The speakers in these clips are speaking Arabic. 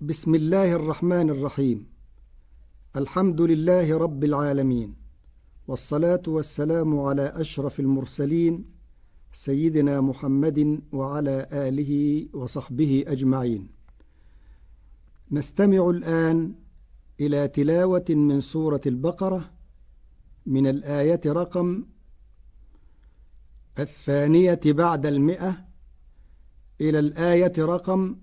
بسم الله الرحمن الرحيم. الحمد لله رب العالمين، والصلاة والسلام على أشرف المرسلين سيدنا محمد وعلى آله وصحبه أجمعين. نستمع الآن إلى تلاوة من سورة البقرة من الآية رقم 2 بعد 100 إلى الآية رقم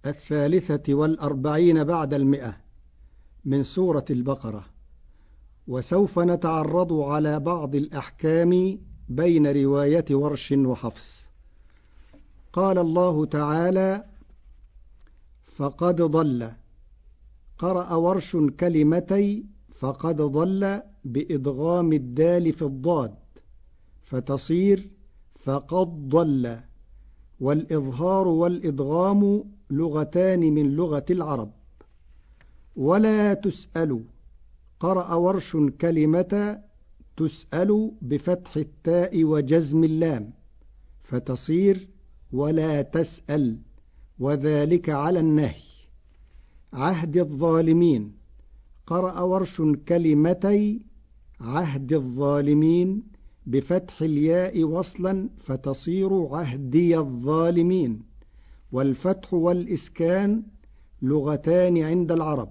43 بعد 100 من سورة البقرة، وسوف نتعرض على بعض الأحكام بين رواية ورش وحفص. قال الله تعالى: فقد ضل. قرأ ورش كلمتي فقد ضل بإدغام الدال في الضاد فتصير فقد ضل، والإظهار والإدغام لغتان من لغة العرب. ولا تسأل. قرأ ورش كلمة تسأل بفتح التاء وجزم اللام فتصير ولا تسأل، وذلك على النهي. عهد الظالمين. قرأ ورش كلمتي عهد الظالمين بفتح الياء وصلا فتصير عهدي الظالمين، والفتح والإسكان لغتان عند العرب.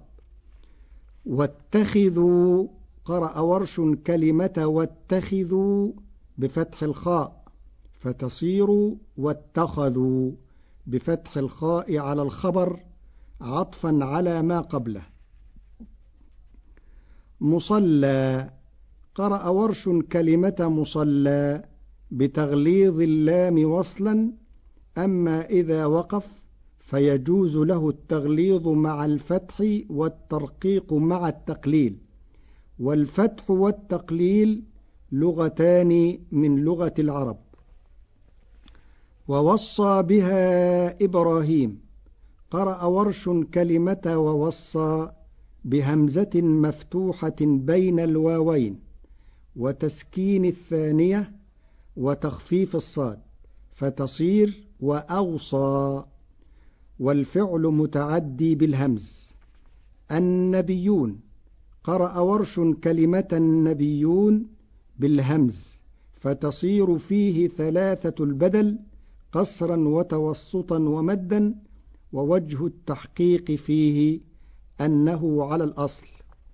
واتخذوا. قرأ ورش كلمة واتخذوا بفتح الخاء فتصير واتخذوا بفتح الخاء على الخبر عطفا على ما قبله. مصلى. قرأ ورش كلمة مصلى بتغليظ اللام وصلا، أما إذا وقف فيجوز له التغليظ مع الفتح والترقيق مع التقليل، والفتح والتقليل لغتان من لغة العرب. ووصى بها إبراهيم. قرأ ورش كلمة ووصى بهمزة مفتوحة بين الواوين وتسكين الثانية وتخفيف الصاد فتصير وأوصى، والفعل متعدي بالهمز. النبيون. قرأ ورش كلمة النبيون بالهمز فتصير فيه ثلاثة البدل قصرا وتوسطا ومدا، ووجه التحقيق فيه أنه على الأصل.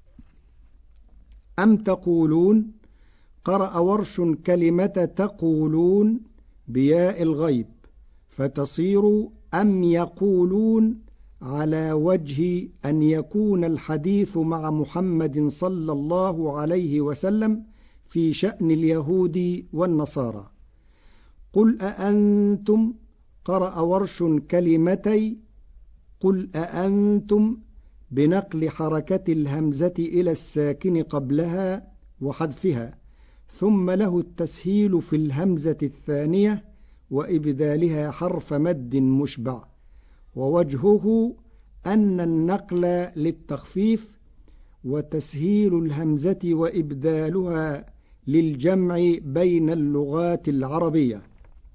أم تقولون. قرأ ورش كلمة تقولون بياء الغيب فتصير أم يقولون، على وجه أن يكون الحديث مع محمد صلى الله عليه وسلم في شأن اليهود والنصارى. قل أأنتم. قرأ ورش كلمتي قل أأنتم بنقل حركة الهمزة إلى الساكن قبلها وحذفها، ثم له التسهيل في الهمزة الثانية وإبدالها حرف مد مشبع، ووجهه أن النقل للتخفيف وتسهيل الهمزة وإبدالها للجمع بين اللغات العربية.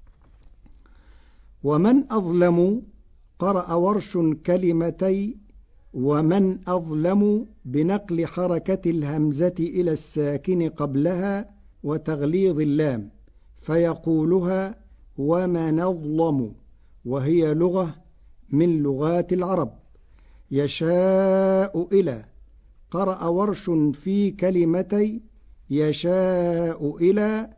ومن أظلم. قرأ ورش كلمتي ومن أظلم بنقل حركة الهمزة إلى الساكن قبلها وتغليظ اللام فيقولها ومن أظلم، وهي لغة من لغات العرب. يشاء إلى. قرأ ورش في كلمتي يشاء إلى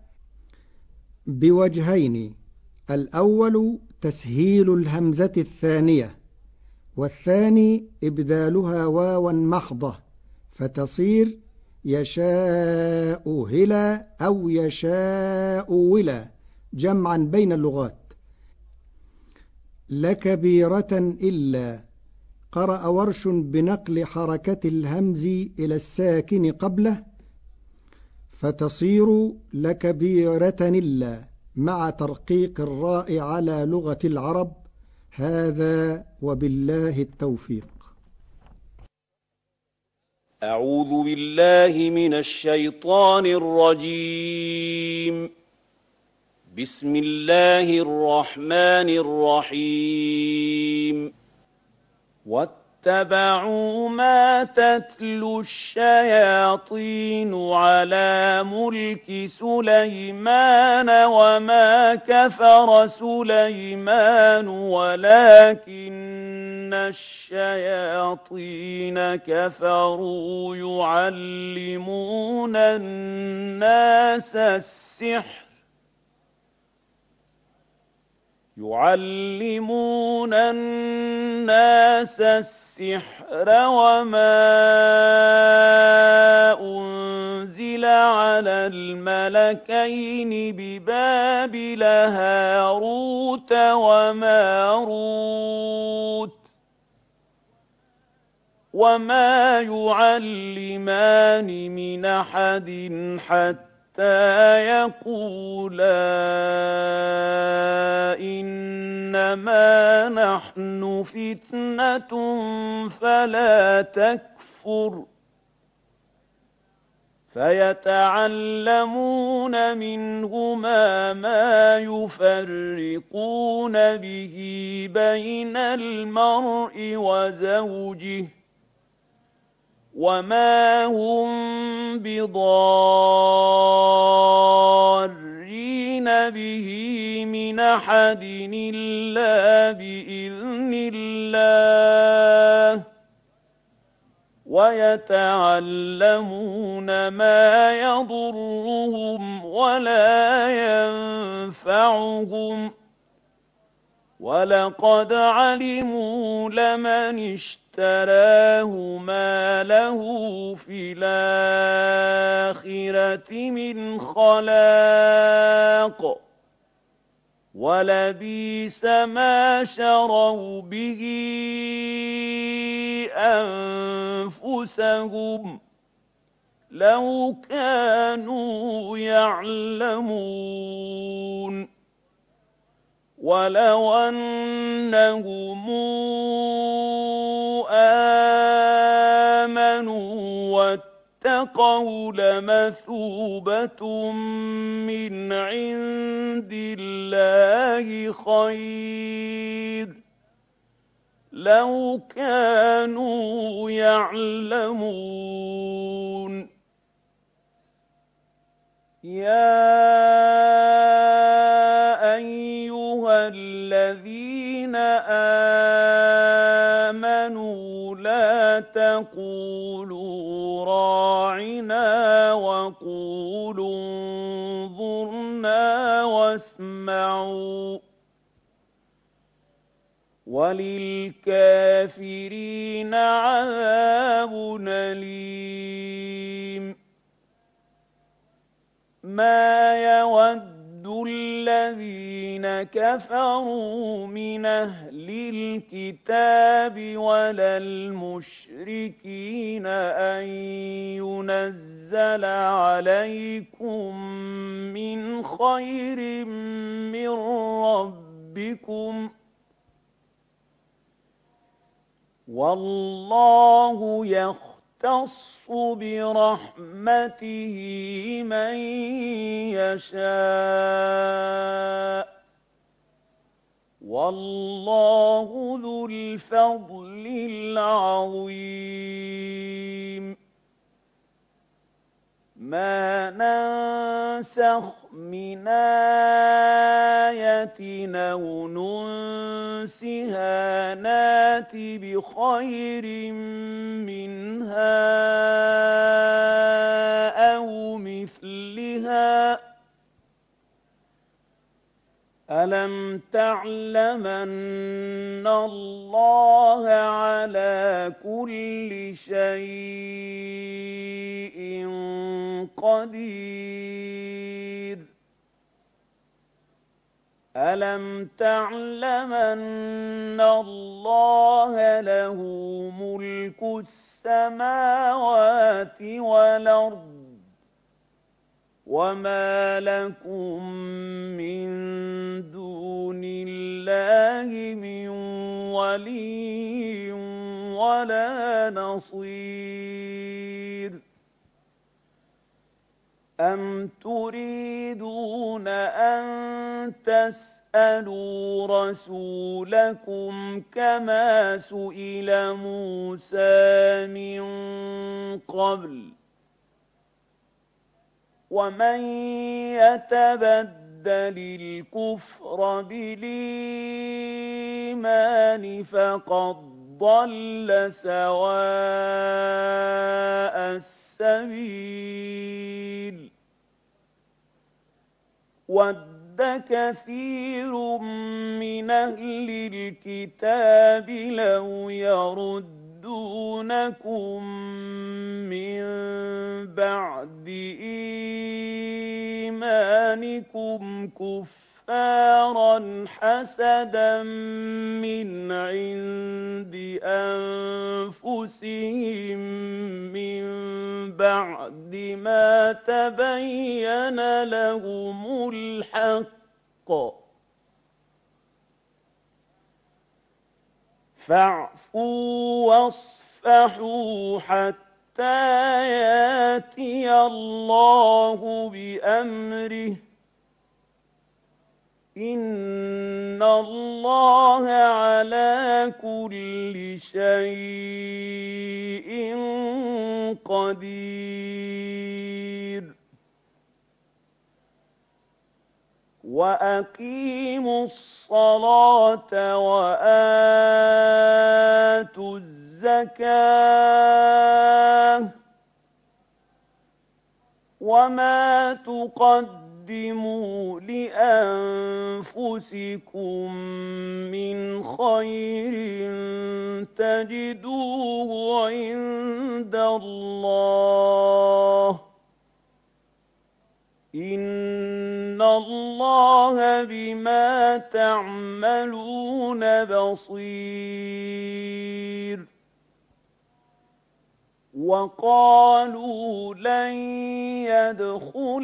بوجهين: الأول تسهيل الهمزة الثانية، والثاني إبدالها واوا محضة فتصير يشاء هلا أو يشاء ولا، جمعا بين اللغات. لكبيرة إلا. قرأ ورش بنقل حركة الهمز إلى الساكن قبله فتصير لكبيرة إلا مع ترقيق الراء على لغة العرب. هذا وبالله التوفيق. أعوذ بالله من الشيطان الرجيم. بسم الله الرحمن الرحيم. واتبعوا ما تتلو الشياطين على ملك سليمان وما كفر سليمان ولكن الشياطين كفروا يعلمون الناس السحر وما أنزل على الملكين ببابل هاروت وماروت وما يعلمان من أحد حتى يقولا إنما نحن فتنة فلا تكفر فيتعلمون منهما ما يفرقون به بين المرء وزوجه وما هم بضارين به من أحد إلا بإذن الله ويتعلمون ما يضرهم ولا ينفعهم ولقد علموا لمن اشتراه ما له في الآخرة من خلاق ولبئس ما شروا به أنفسهم لو كانوا يعلمون ولو أنهم آمنوا واتقوا لمثوبة من عند الله خير لو كانوا يعلمون يا أيها الذين آمنوا لا تقولوا راعنا وقولوا انظرنا واسمعوا وللكافرين عذاب أليم ما يود الذين كفروا من أهل الكتاب ولا المشركين أن ينزل عليكم من خير من ربكم والله يختص برحمته من يشاء والله ذو الفضل العظيم ما ننسخ من آية أو ننسها نات بخير منها أو مثلها ألم تعلم أن الله على كل شيء قدير ألم تعلم أن الله له ملك السماوات والأرض وما لكم من دون الله من ولي ولا نصير أم تريدون أن تسألوا تسألوا رسولكم كما سئل موسى من قبل ومن يتبدل الكفر بالإيمان فقد ضل سواء السبيل ود كثير من أهل الكتاب لو يردونكم من بعد إيمانكم كفارا حسدا من عند أنفسهم من بعد ما تبين لهم الحق فاعفوا واصفحوا حتى ياتي الله بأمره إن الله على كل شيء قدير وأقيموا الصلاة وآتوا الزكاة وما تقدموا لأنفسكم من خير تجدوه عند الله إن الله بما تعملون بصير وقالوا لن يدخل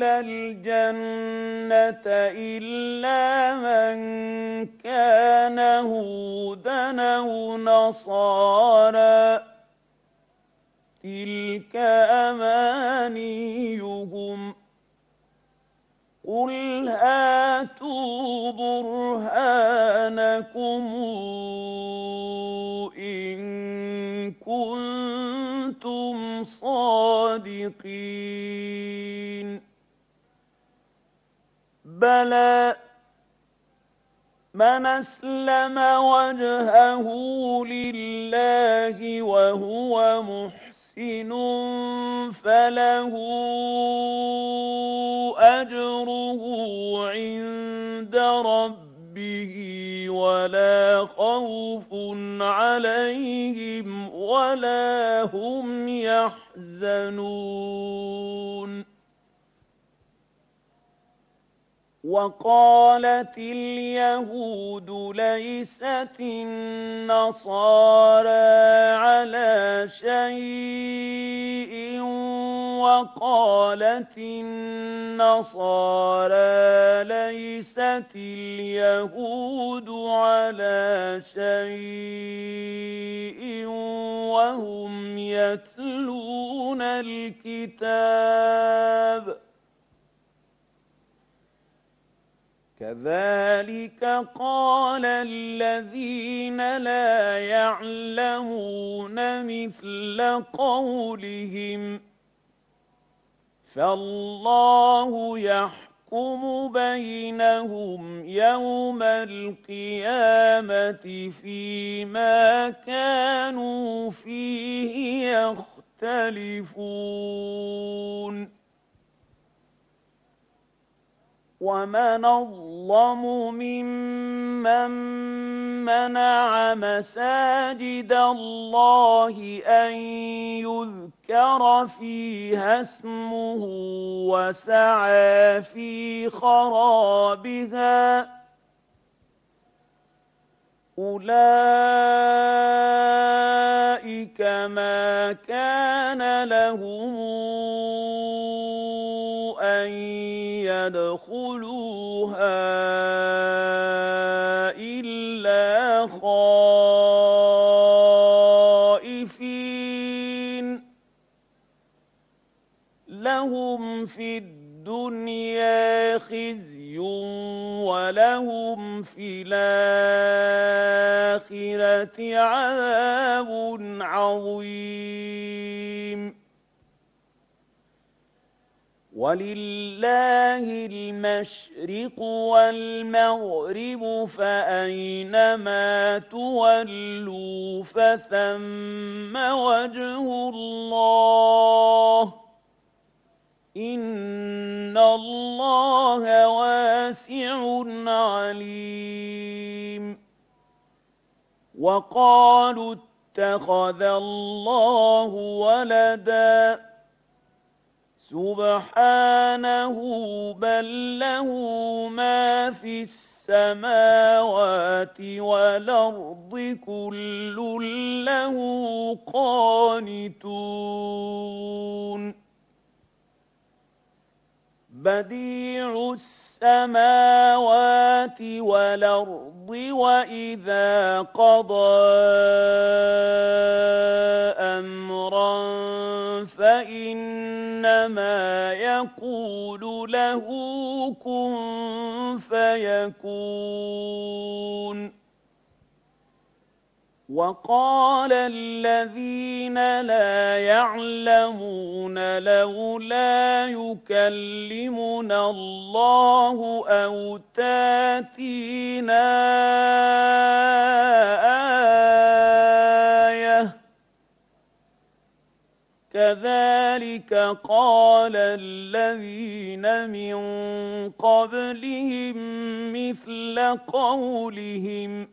الجنة إلا من كان هودا أو نصارى تلك أمانيهم قل هاتوا برهانكم إن كنتم صادقين بلى من أسلم وجهه لله وهو محسن فله أجره عند ربه ولا خوف عليهم ولا هم يحزنون وقالت اليهود ليست النصارى على شيء وقالت النصارى ليست اليهود على شيء وهم يتلون الكتاب كذلك قال الذين لا يعلمون مثل قولهم فالله يحكم بينهم يوم القيامة فيما كانوا فيه يختلفون ومن أظلم ممن منع مساجد الله أن يذكر فيها اسمه وسعى في خرابها أولئك ما كان لهم أن يدخلوها إلا خائفين لهم في الدنيا خزي وَلَهُمْ فِي الْآخِرَةِ عَذَابٌ عَظِيمٌ وَلِلَّهِ الْمَشْرِقُ وَالْمَغْرِبُ فَأَيْنَمَا تُوَلُّوا فَثَمَّ وَجْهُ اللَّهِ ۚ إِنَّ اللَّهَ وَاسِعٌ عَلِيمٌ وَقَالُوا اتَّخَذَ اللَّهُ وَلَدًا سُبْحَانَهُ بَل لَّهُ مَا فِي السَّمَاوَاتِ وَالْأَرْضِ كُلٌّ لَّهُ قَانِتُونَ بَدِيعُ السَّمَاوَاتِ وَالْأَرْضِ وَإِذَا قَضَىٰ أَمْرًا فَإِنَّمَا يَقُولُ لَهُ كُن فَيَكُونُ وَقَالَ الَّذِينَ لَا يَعْلَمُونَ لَوْلَا يُكَلِّمُنَا اللَّهُ أَوْ تَأْتِينَا آيَةٌ ۗ كَذَٰلِكَ قَالَ الَّذِينَ مِن قَبْلِهِم مِّثْلَ قَوْلِهِمْ ۘ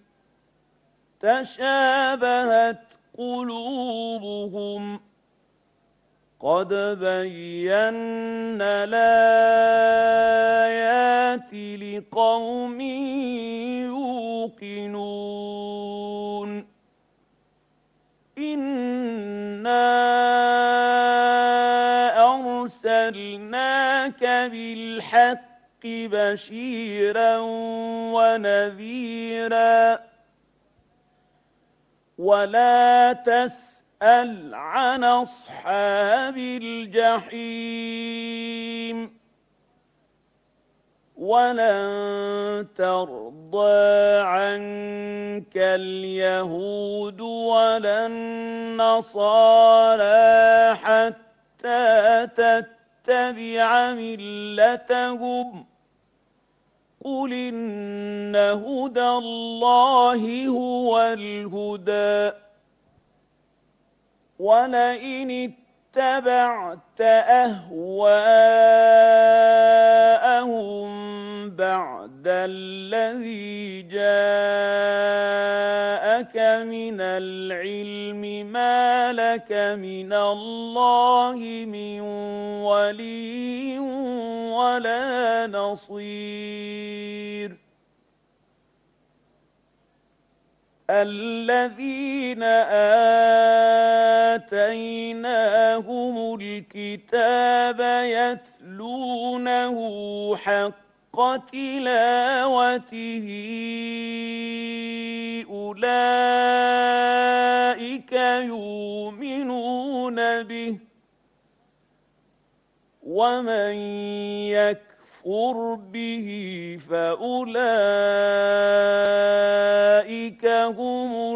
تَشَابَهَتْ قُلُوبُهُمْ ۗ قَدْ بَيَّنَّا الْآيَاتِ لِقَوْمٍ يُوقِنُونَ إِنَّا أَرْسَلْنَاكَ بِالْحَقِّ بَشِيرًا وَنَذِيرًا وَلَا تَسْأَلْ عَنْ أَصْحَابِ الْجَحِيمِ وَلَن تَرْضَىٰ عَنكَ الْيَهُودُ وَلَا النَّصَارَىٰ حَتَّىٰ تَتَّبِعَ مِلَّتَهُمْ ۗ قُلْ إِنَّ هُدَى اللَّهِ هُوَ الْهُدَىٰ ۗ وَلَئِنِ اتَّبَعْتَ أَهْوَاءَهُم بَعْدَ الَّذِي جَاءَكَ مِنَ الْعِلْمِ مَا لَكَ مِنَ اللَّهِ مِن وَلِيٍّ وَلَا نَصِيرٍ الَّذِينَ آتَيْنَاهُمُ الْكِتَابَ يَتْلُونَهُ حَقَّ تِلَاوَتِهِ أُولَٰئِكَ يُؤْمِنُونَ بِهِ ۗ وَمَن يَكْفُرْ بِهِ فَأُولَٰئِكَ هُمُ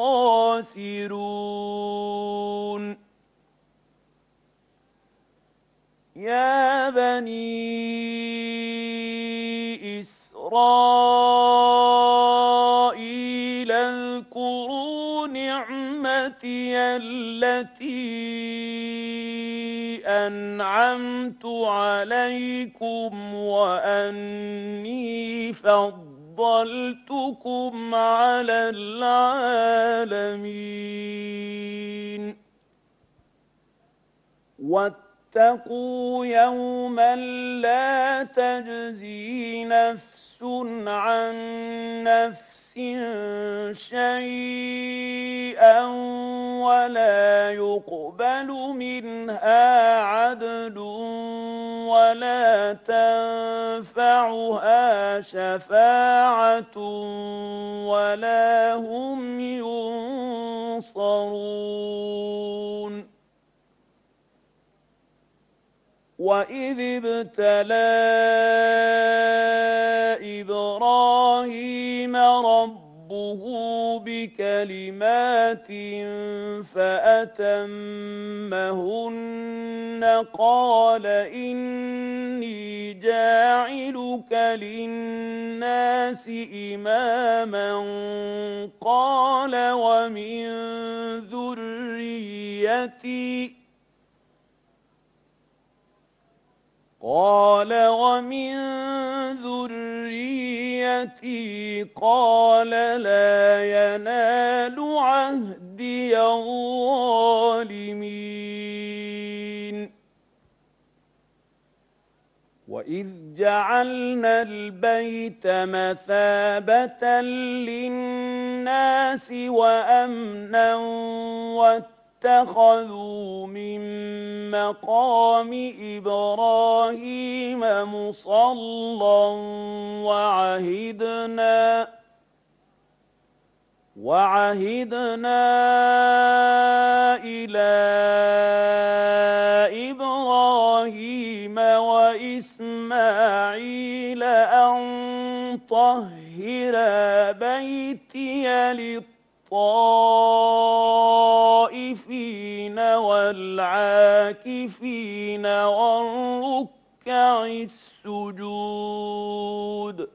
الْخَاسِرُونَ يَا بَنِي إِسْرَائِيلَ اذْكُرُوا نِعْمَتِيَ الَّتِي أَنْعَمْتُ عَلَيْكُمْ وَأَنِّي فَضَّلْتُكُمْ عَلَى الْعَالَمِينَ وَاتَّقُوا يَوْمًا لَّا تَجْزِي نَفْسٌ عَن نَّفْسٍ شَيْئًا وَلَا يُقْبَلُ مِنْهَا عَدْلٌ وَلَا تَنفَعُهَا شَفَاعَةٌ وَلَا هُمْ يُنصَرُونَ وَإِذِ ابْتَلَىٰ إِبْرَاهِيمَ رَبُّهُ بِكَلِمَاتٍ فَأَتَمَّهُنَّ قَالَ إِنِّي جَاعِلُكَ لِلنَّاسِ إِمَامًا قَالَ وَمِن ذُرِّيَّتِي قَالَ لَا يَنَالُ عَهْدِيَ الظَّالِمِينَ وَإِذْ جَعَلْنَا الْبَيْتَ مَثَابَةً لِّلنَّاسِ وَأَمْنًا وَاتَّخَذُوا مِن مَّقَامِ إِبْرَاهِيمَ مُصَلًّى وَعَهِدْنَا إِلَىٰ إِبْرَاهِيمَ وَإِسْمَاعِيلَ أَن طَهِّرَا بَيْتِيَ لِلطَّائِفِينَ وَالْعَاكِفِينَ وَالرُّكَّعِ السُّجُودِ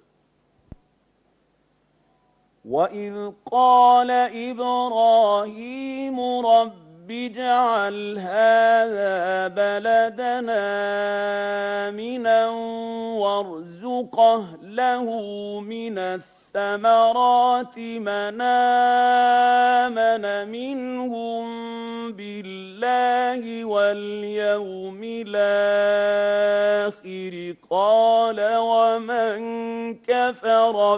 وَإِذْ قَالَ إِبْرَاهِيمُ رَبِّ اجْعَلْ هَٰذَا بَلَدًا آمِنًا وَارْزُقْ أَهْلَهُ مِنَ الثَّمَرَاتِ مَنْ آمَنَ مِنْهُم بِاللَّهِ وَالْيَوْمِ الْآخِرِ قَالَ وَمَن كَفَرَ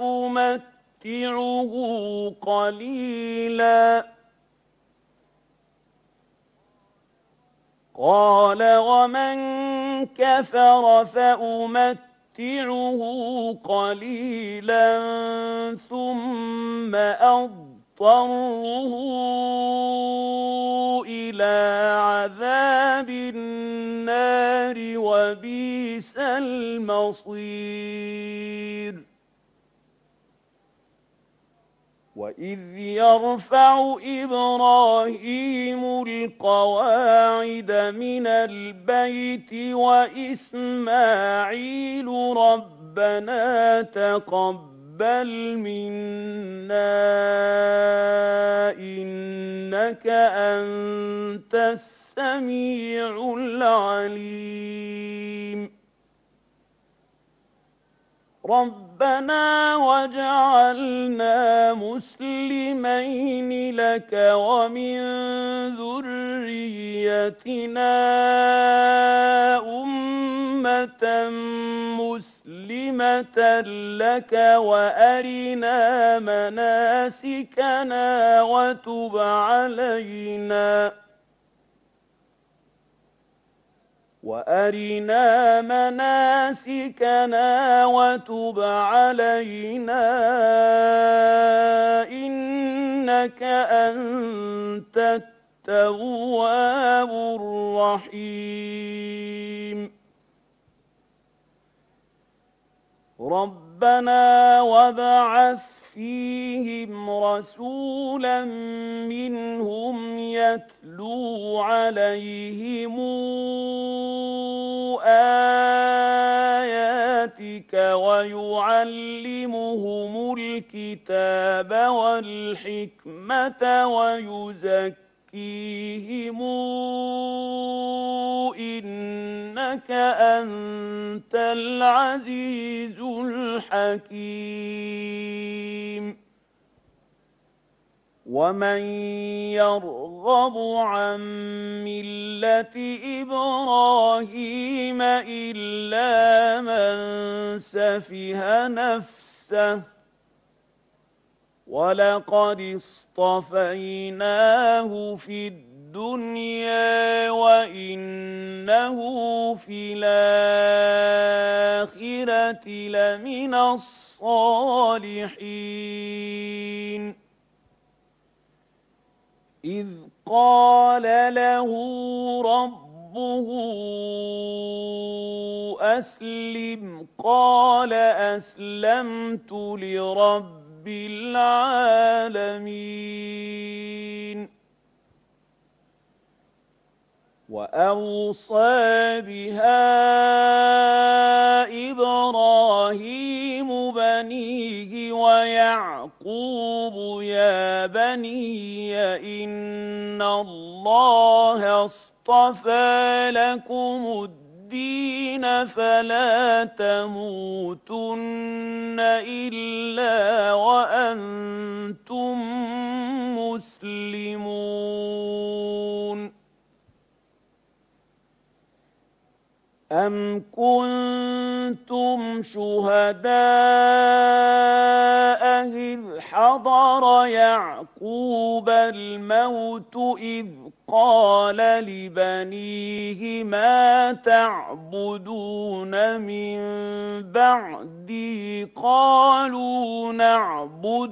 فَأُمَتِّعُهُ قَلِيلًا ثُمَّ أَضْطَرُّهُ إِلَىٰ عَذَابِ النَّارِ وَبِئْسَ الْمَصِيرُ وَإِذْ يَرْفَعُ إِبْرَاهِيمُ الْقَوَاعِدَ مِنَ الْبَيْتِ وَإِسْمَاعِيلُ رَبَّنَا تَقَبَّلْ مِنَّا إِنَّكَ أَنتَ السَّمِيعُ الْعَلِيمُ رَبَّنَا وَاجْعَلْنَا مُسْلِمَيْنِ لَكَ وَمِن ذُرِّيَّتِنَا أُمَّةً مُّسْلِمَةً لَكَ وَأَرِنَا مَنَاسِكَنَا وَتُبْ عَلَيْنَا إِنَّكَ أَنتَ التَّوَّابُ الرَّحِيمُ رَبَّنَا وَابْعَثْ فِيهِمْ رَسُولًا مِّنْهُمْ يَتْلُو عَلَيْهِمْ آيَاتِكَ وَيُعَلِّمُهُمُ الْكِتَابَ وَالْحِكْمَةَ وَيُزَكِّيهِمْ إِنَّكَ أَنتَ الْعَزِيزُ الْحَكِيمُ وَمَن يَرْغَبُ عَن مِّلَّةِ إِبْرَاهِيمَ إِلَّا مَن سَفِهَ نَفْسَهُ وَلَقَدِ اصْطَفَيْنَاهُ فِي الدُّنْيَا وَإِنَّهُ فِي الْآخِرَةِ لَمِنَ الصَّالِحِينَ إِذْ قَالَ لَهُ رَبُّهُ ربه أسلم قال أسلمت لرب العالمين وأوصى بها إبراهيم بنيه ويعقوب يا بني إن الله اصطفى لكم الدين فلا تموتن إلا وأنتم مسلمون أم كنتم شهداء إذ حضر يعقوب الموت إذ قال لبنيه ما تعبدون من بعدي قالوا نعبد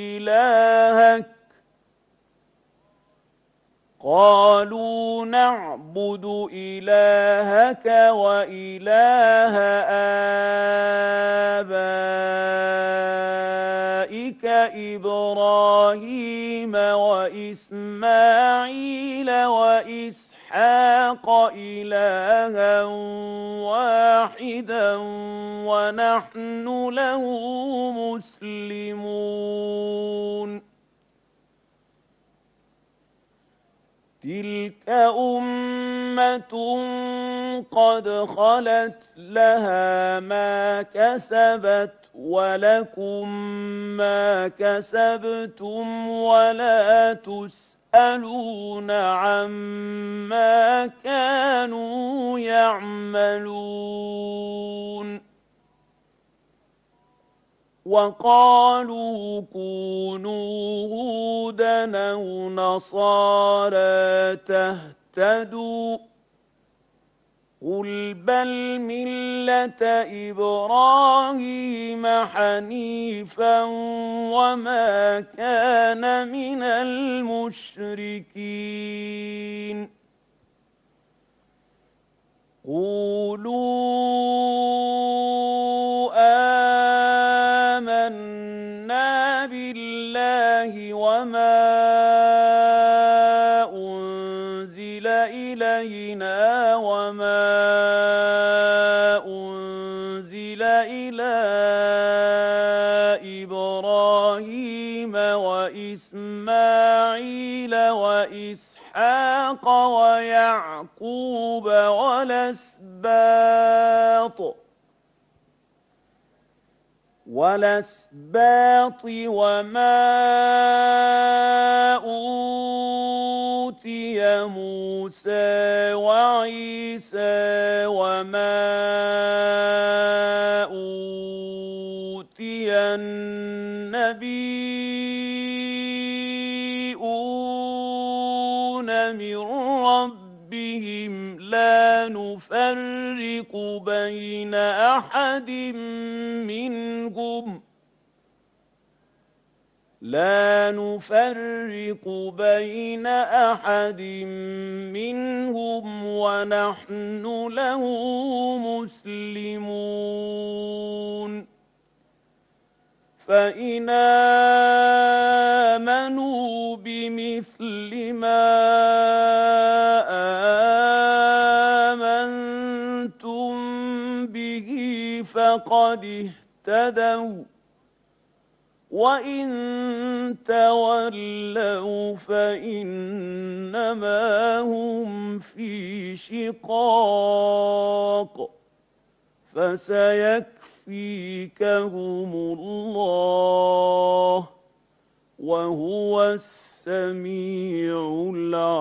إلهك وإله آبائك إبراهيم وإسماعيل وإسحاق إلها واحدا ونحن له مسلمون تلك أمة قد خلت لها ما كسبت ولكم ما كسبتم ولا تسألون عما كانوا يعملون وقالوا كونوا هودا أو نصارى تهتدوا قل بل ملة إبراهيم حنيفا وما كان من المشركين قولوا آمنا بالله وما أنزل إلينا وما أنزل إلى إبراهيم وإسماعيل وإسحاق ويعقوب والأسباط وما أوتي موسى وعيسى وما أوتي النبيون من ربهم لا نفرق بين أحد منهم ونحن له مسلمون فإن آمنوا بمثل ما آمنتم به فقد اهتدوا وإن تولوا فإنما هم في شقاق فسيكفيكهم الله وهو السميع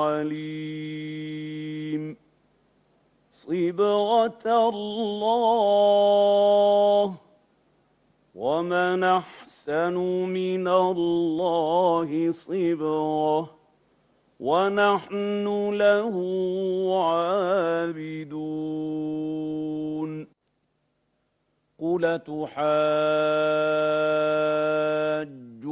العليم صبغة الله ومن أحسن من الله صبغة ونحن له عابدون قل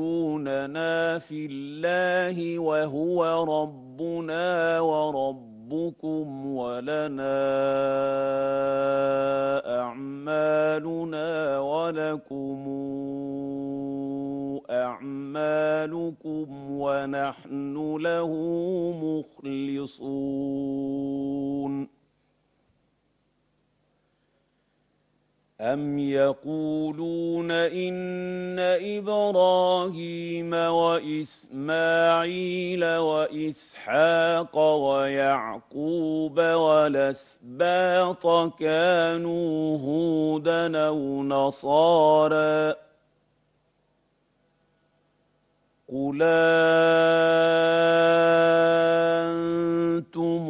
تحاجوننا في الله وهو ربنا وربكم ربكم ولنا أعمالنا ولكم أعمالكم ونحن له مخلصون أم يقولون إن إبراهيم وإسماعيل وإسحاق ويعقوب والأسباط كانوا هودا أو نصارى قل أنتم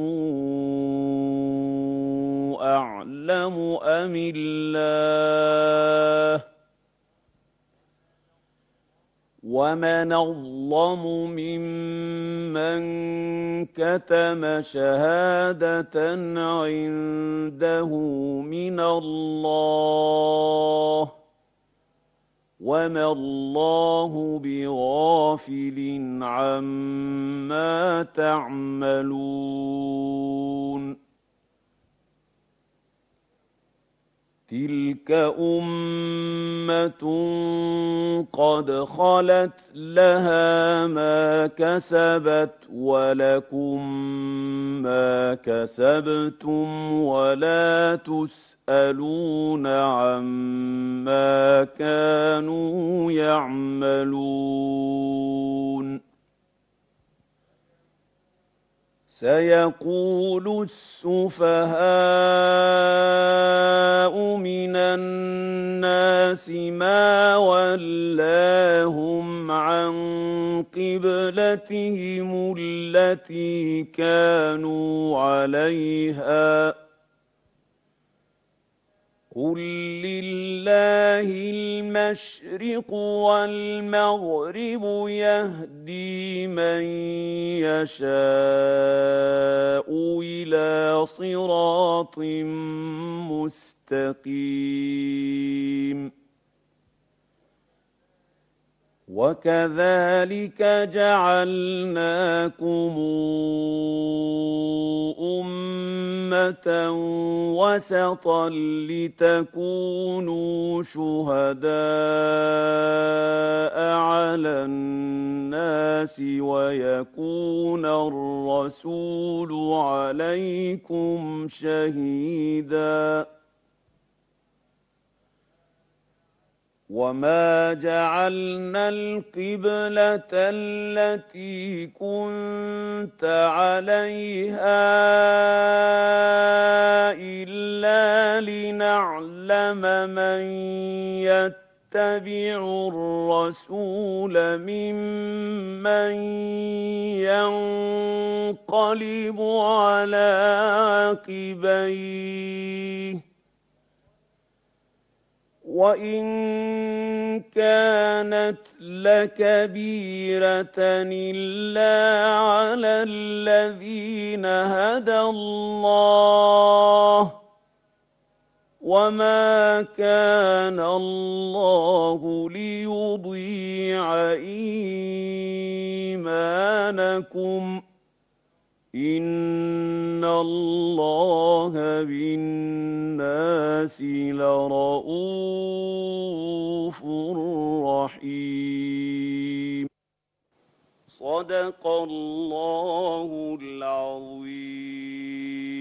أعلم أم الله ومن أظلم ممن كتم شهادة عنده من الله وما الله بغافل عما تعملون تلك أمة قد خلت لها ما كسبت ولكم ما كسبتم ولا تسألون عما كانوا يعملون سيقول السفهاء من الناس ما ولاهم عن قبلتهم التي كانوا عليها قل لله المشرق والمغرب يهدي من يشاء إلى صراط مستقيم وكذلك جعلناكم أمة وسطا لتكونوا شهداء على الناس ويكون الرسول عليكم شهيداً وما جعلنا القبلة التي كنت عليها إلا لنعلم من يتبع الرسول ممن ينقلب على عقبيه وإن كانت لكبيرة إلا على الذين هدى الله وما كان الله ليضيع إيمانكم إن الله بالناس لرءوف رحيم صدق الله العظيم